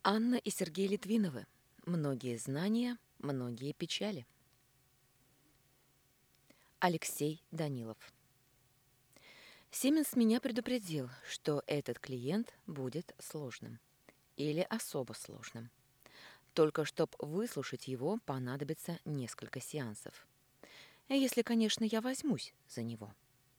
Анна и Сергей Литвиновы. Многие знания, многие печали. Алексей Данилов. Сименс меня предупредил, что этот клиент будет сложным. Или особо сложным. Только чтоб выслушать его, понадобится несколько сеансов. Если, конечно, я возьмусь за него.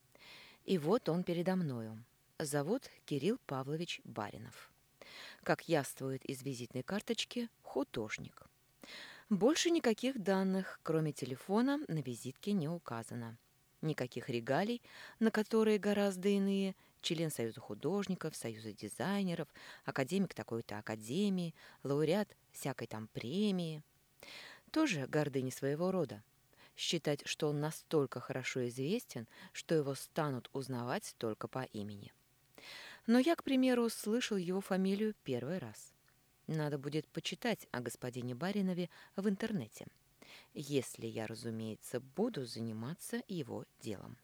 И вот он передо мною. Зовут Кирилл Павлович Баринов. Как яствует из визитной карточки, художник. Больше никаких данных, кроме телефона, на визитке не указано. Никаких регалий, на которые гораздо иные: член Союза художников, Союза дизайнеров, академик такой-то академии, лауреат всякой там премии. Тоже гордыня своего рода. Считать, что он настолько хорошо известен, что его станут узнавать только по имени. Но я, к примеру, слышал его фамилию первый раз. Надо будет почитать о господине Баринове в интернете, если я, разумеется, буду заниматься его делом.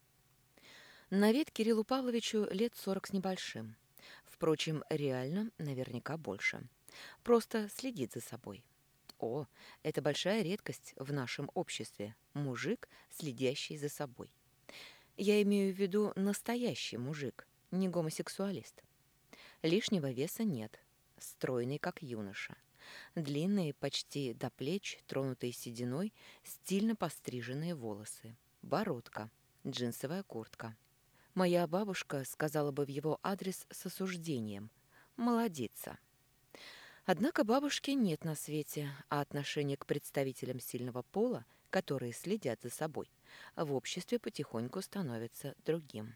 На вид Кириллу Павловичу лет 40 с небольшим. Впрочем, реально наверняка больше. Просто следит за собой. О, это большая редкость в нашем обществе. Мужик, следящий за собой. Я имею в виду настоящий мужик, не гомосексуалист. Лишнего веса нет. Стройный, как юноша. Длинные, почти до плеч, тронутые сединой, стильно постриженные волосы. Бородка. Джинсовая куртка. Моя бабушка сказала бы в его адрес с осуждением: «Молодица». Однако бабушки нет на свете, а отношение к представителям сильного пола, которые следят за собой, в обществе потихоньку становится другим.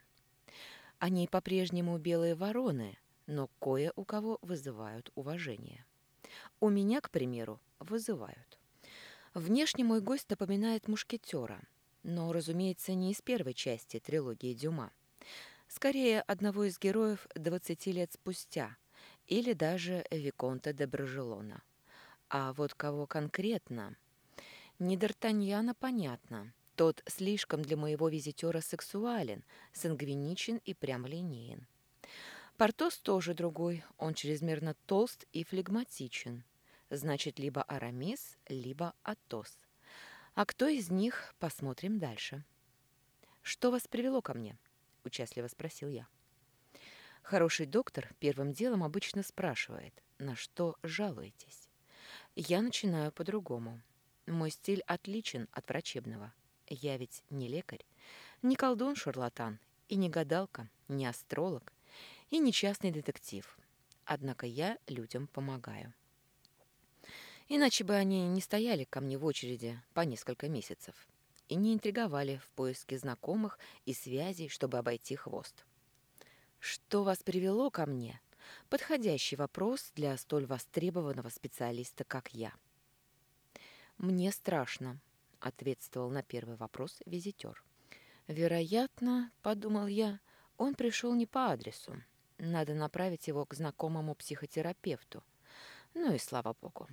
Они по-прежнему белые вороны, но кое у кого вызывают уважение. У меня, к примеру, вызывают. Внешне мой гость напоминает мушкетера, но, разумеется, не из первой части трилогии Дюма. Скорее, одного из героев 20 лет спустя, или даже Виконта де Брожелона. А вот кого конкретно? Не Д'Артаньяна, понятно. Тот слишком для моего визитера сексуален, сангвиничен и прямолинеен. Портос тоже другой, он чрезмерно толст и флегматичен. Значит, либо Арамис, либо Атос. А кто из них, посмотрим дальше. «Что вас привело ко мне?» – участливо спросил я. Хороший доктор первым делом обычно спрашивает: на что жалуетесь? Я начинаю по-другому. Мой стиль отличен от врачебного. Я ведь не лекарь, не колдун-шарлатан и не гадалка, не астролог и не частный детектив. Однако я людям помогаю. Иначе бы они не стояли ко мне в очереди по несколько месяцев и не интриговали в поиске знакомых и связей, чтобы обойти хвост. Что вас привело ко мне? Подходящий вопрос для столь востребованного специалиста, как я. «Мне страшно», — ответствовал на первый вопрос визитер. «Вероятно, — подумал я, — он пришел не по адресу. Надо направить его к знакомому психотерапевту. Ну и слава богу.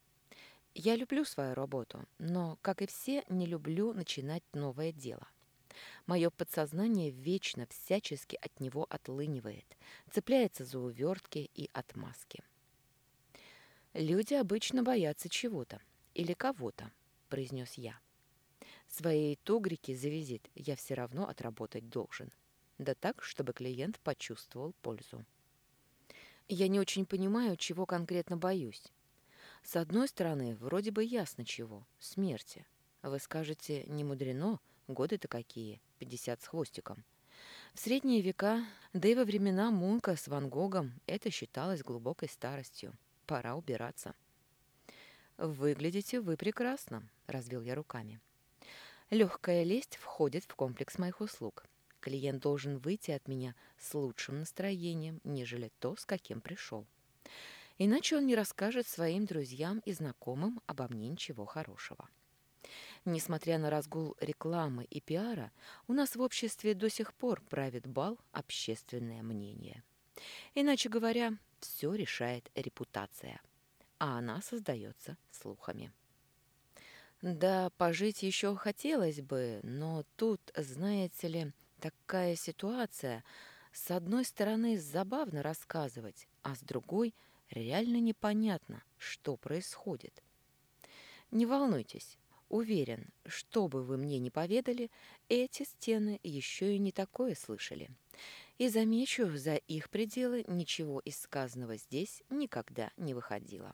Я люблю свою работу, но, как и все, не люблю начинать новое дело. Мое подсознание вечно всячески от него отлынивает, цепляется за увертки и отмазки. Люди обычно боятся чего-то или кого-то, произнес я. Свои тугрики за визит я все равно отработать должен. Да так, чтобы клиент почувствовал пользу. Я не очень понимаю, чего конкретно боюсь. С одной стороны, вроде бы ясно чего — смерти. Вы скажете, не мудрено, годы-то какие, 50 с хвостиком. В средние века, да и во времена Мунка с Ван Гогом это считалось глубокой старостью. Пора убираться. «Выглядите вы прекрасно», — развел я руками. «Легкая лесть входит в комплекс моих услуг. Клиент должен выйти от меня с лучшим настроением, нежели то, с каким пришел. Иначе он не расскажет своим друзьям и знакомым обо мне ничего хорошего. Несмотря на разгул рекламы и пиара, у нас в обществе до сих пор правит бал общественное мнение. Иначе говоря, все решает репутация, а она создается слухами. Да, пожить еще хотелось бы, но тут, знаете ли, такая ситуация. С одной стороны, забавно рассказывать, а с другой реально непонятно, что происходит. Не волнуйтесь, уверен, что бы вы мне ни поведали, эти стены еще и не такое слышали. И замечу, за их пределы ничего из сказанного здесь никогда не выходило.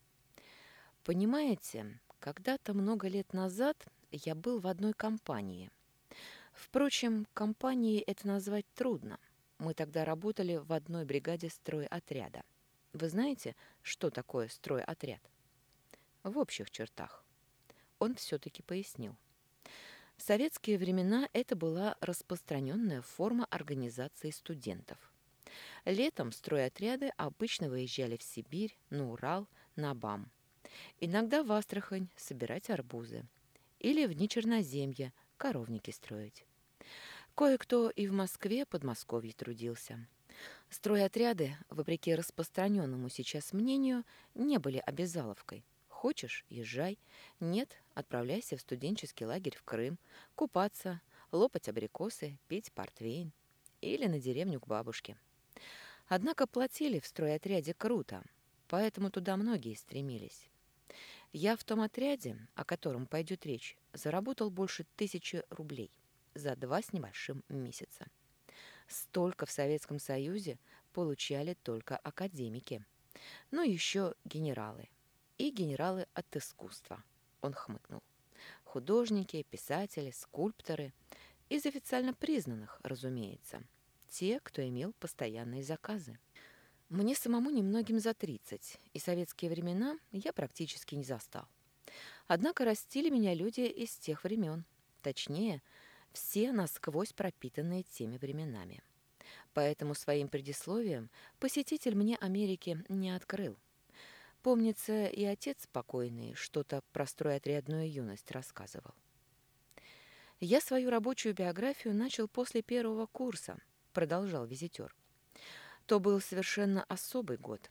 Понимаете, когда-то много лет назад я был в одной компании. Впрочем, компанией это назвать трудно. Мы тогда работали в одной бригаде стройотряда. Вы знаете, что такое стройотряд? В общих чертах. Он все-таки пояснил. В советские времена это была распространенная форма организации студентов. Летом стройотряды обычно выезжали в Сибирь, на Урал, на БАМ. Иногда в Астрахань собирать арбузы. Или в дни Черноземья коровники строить. Кое-кто и в Москве, Подмосковье трудился. Стройотряды, вопреки распространенному сейчас мнению, не были обязаловкой. Хочешь — езжай. Нет — отправляйся в студенческий лагерь в Крым, купаться, лопать абрикосы, пить портвейн. Или на деревню к бабушке. Однако платили в стройотряде круто, поэтому туда многие стремились. Я в том отряде, о котором пойдет речь, заработал больше 1000 рублей за 2 с небольшим месяца. Столько в Советском Союзе получали только академики. Ну, еще генералы. И генералы от искусства. Он хмыкнул. Художники, писатели, скульпторы. Из официально признанных, разумеется. Те, кто имел постоянные заказы. Мне самому немногим за 30, и советские времена я практически не застал. Однако растили меня люди из тех времен. Точнее, все насквозь пропитанные теми временами. Поэтому своим предисловием посетитель мне Америки не открыл. Помнится, и отец покойный что-то про стройотрядную юность рассказывал. «Я свою рабочую биографию начал после первого курса», — продолжал визитер. То был совершенно особый год,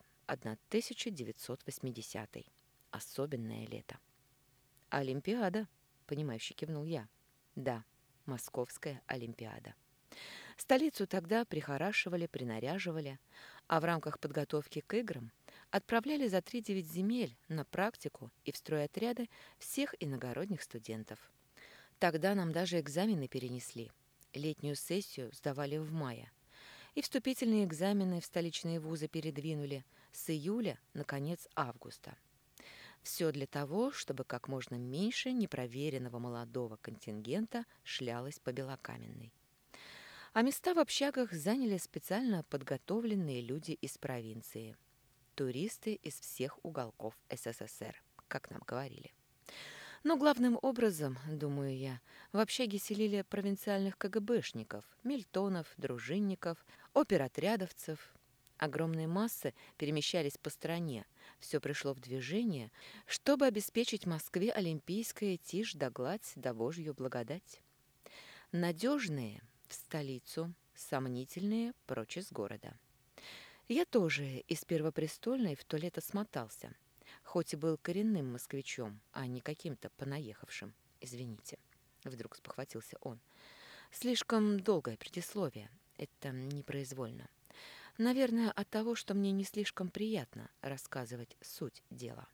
1980-й. Особенное лето. «Олимпиада», — понимающе кивнул я. «Да, Московская Олимпиада». Столицу тогда прихорашивали, принаряживали, а в рамках подготовки к играм отправляли за 3-9 земель на практику и в стройотряды всех иногородних студентов. Тогда нам даже экзамены перенесли. Летнюю сессию сдавали в мае. И вступительные экзамены в столичные вузы передвинули с июля на конец августа. Все для того, чтобы как можно меньше непроверенного молодого контингента шлялось по Белокаменной. А места в общагах заняли специально подготовленные люди из провинции. Туристы из всех уголков СССР, как нам говорили. Но главным образом, думаю я, в общаге селили провинциальных КГБшников, мильтонов, дружинников, оперотрядовцев. Огромные массы перемещались по стране. Все пришло в движение, чтобы обеспечить Москве олимпийское тишь да гладь да Божью благодать. Надежные — в столицу, сомнительные — прочь из города. Я тоже из Первопрестольной в то лето смотался, хоть и был коренным москвичом, а не каким-то понаехавшим. Извините, вдруг спохватился он. Слишком долгое предисловие. Это непроизвольно. Наверное, от того, что мне не слишком приятно рассказывать суть дела.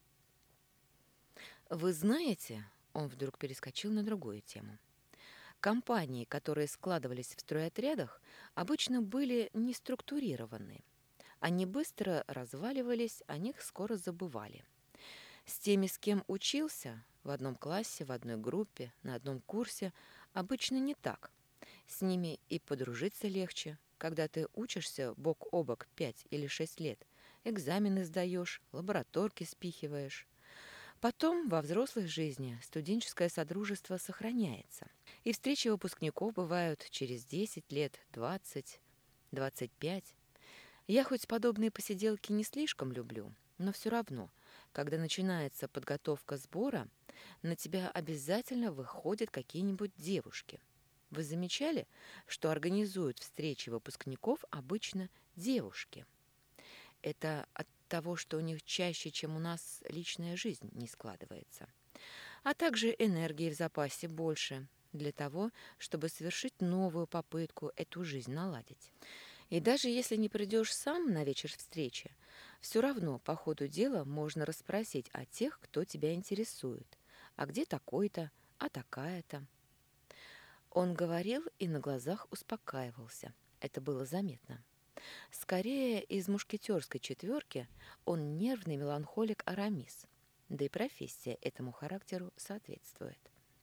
Вы знаете, он вдруг перескочил на другую тему. Компании, которые складывались в стройотрядах, обычно были не структурированы. Они быстро разваливались, о них скоро забывали. С теми, с кем учился, в одном классе, в одной группе, на одном курсе, обычно не так. С ними и подружиться легче, когда ты учишься бок о бок 5 или 6 лет, экзамены сдаешь, лабораторки спихиваешь. Потом во взрослой жизни студенческое содружество сохраняется. И встречи выпускников бывают через 10 лет, 20, 25. Я хоть подобные посиделки не слишком люблю, но все равно, когда начинается подготовка сбора, на тебя обязательно выходят какие-нибудь девушки. Вы замечали, что организуют встречи выпускников обычно девушки? Это от того, что у них чаще, чем у нас, личная жизнь не складывается. А также энергии в запасе больше. для того, чтобы совершить новую попытку эту жизнь наладить. И даже если не придешь сам на вечер встречи, все равно по ходу дела можно расспросить о тех, кто тебя интересует. А где такой-то, а такая-то. Он говорил и на глазах успокаивался. Это было заметно. Скорее, из мушкетерской четверки он нервный меланхолик Арамис. Да и профессия этому характеру соответствует.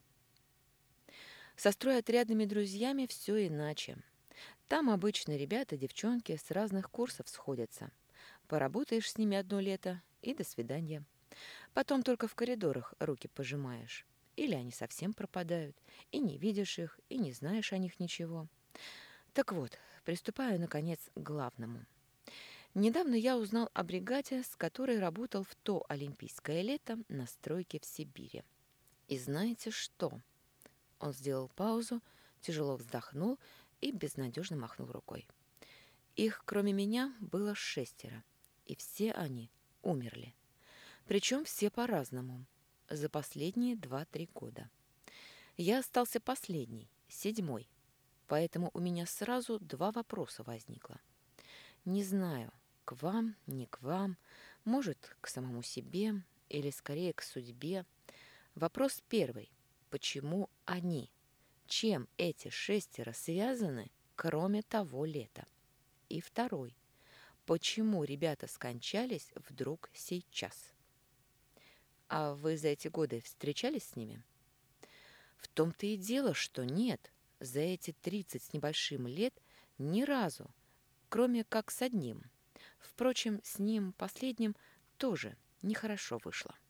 Со стройотрядными друзьями все иначе. Там обычно ребята, девчонки с разных курсов сходятся. Поработаешь с ними одно лето и до свидания. Потом только в коридорах руки пожимаешь. Или они совсем пропадают, и не видишь их, и не знаешь о них ничего. Так вот, приступаю, наконец, к главному. Недавно я узнал о бригаде, с которой работал в то олимпийское лето на стройке в Сибири. И знаете что? Он сделал паузу, тяжело вздохнул и безнадежно махнул рукой. Их, кроме меня, было 6, и все они умерли. Причем все по-разному, за последние 2-3 года. Я остался последний, 7, поэтому у меня сразу 2 вопроса возникло. Не знаю, к вам, не к вам, может, к самому себе или скорее к судьбе. Вопрос первый. Почему они? Чем эти 6 связаны, кроме того лета? И второй. Почему ребята скончались вдруг сейчас? А вы за эти годы встречались с ними? В том-то и дело, что нет. За эти 30 с небольшим лет ни разу, кроме как с одним. Впрочем, с ним последним тоже нехорошо вышло.